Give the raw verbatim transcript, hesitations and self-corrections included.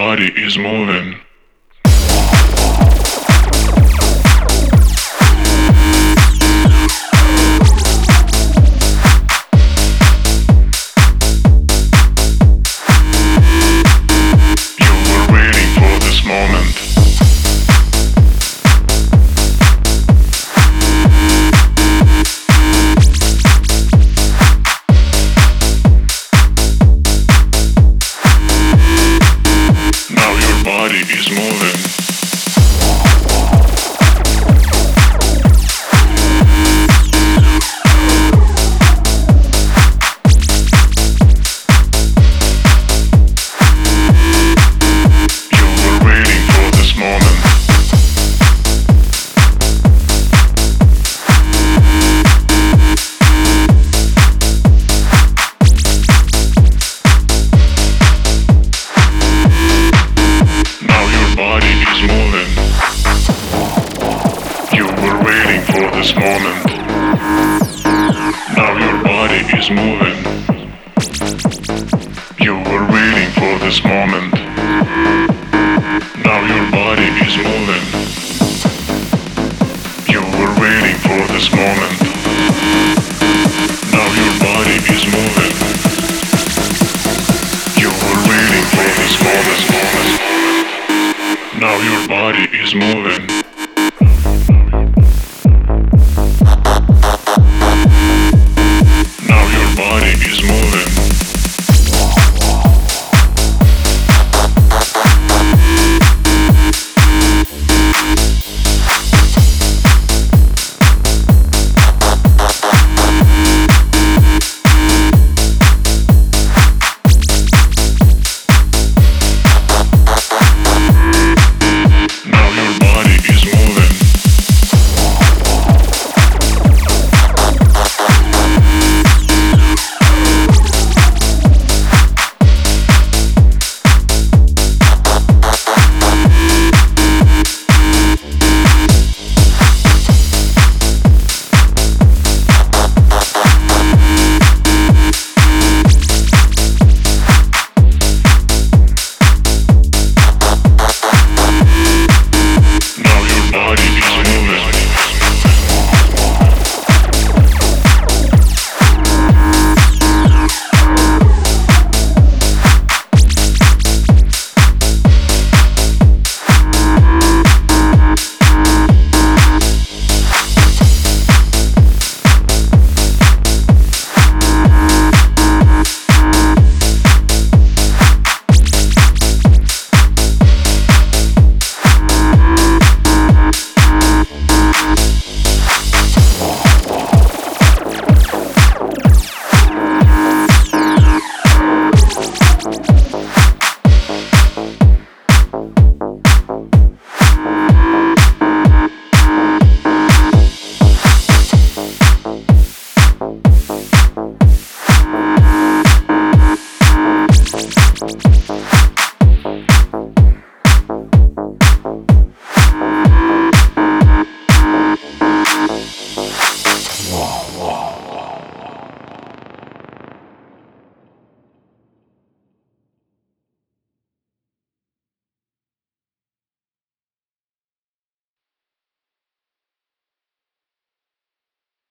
body is moving. Is moving. You were waiting for this moment. This moment. Now your body is moving. You were waiting for this moment. Now your body is moving. You were waiting for this moment. Now your body is moving. You were waiting for this moment. Now your body is moving.